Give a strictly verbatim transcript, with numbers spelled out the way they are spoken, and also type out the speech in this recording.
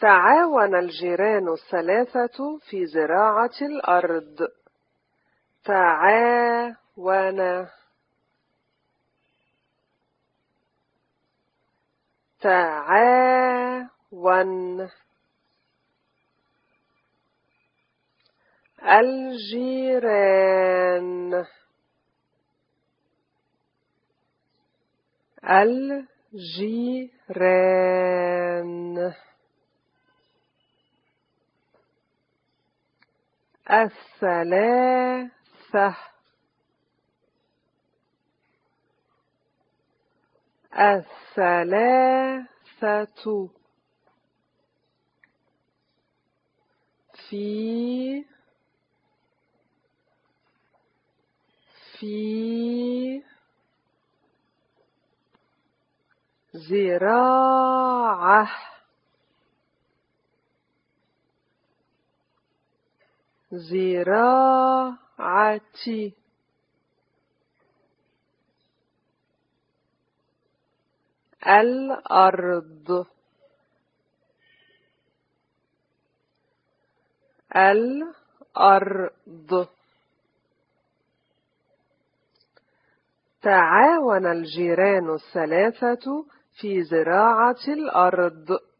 تعاون الجيران الثلاثة في زراعة الأرض. تعاون تعاون الجيران الجيران الثلاثة الثلاثة في في زراعة زراعة الأرض الأرض. تعاون الجيران الثلاثة في زراعة الأرض.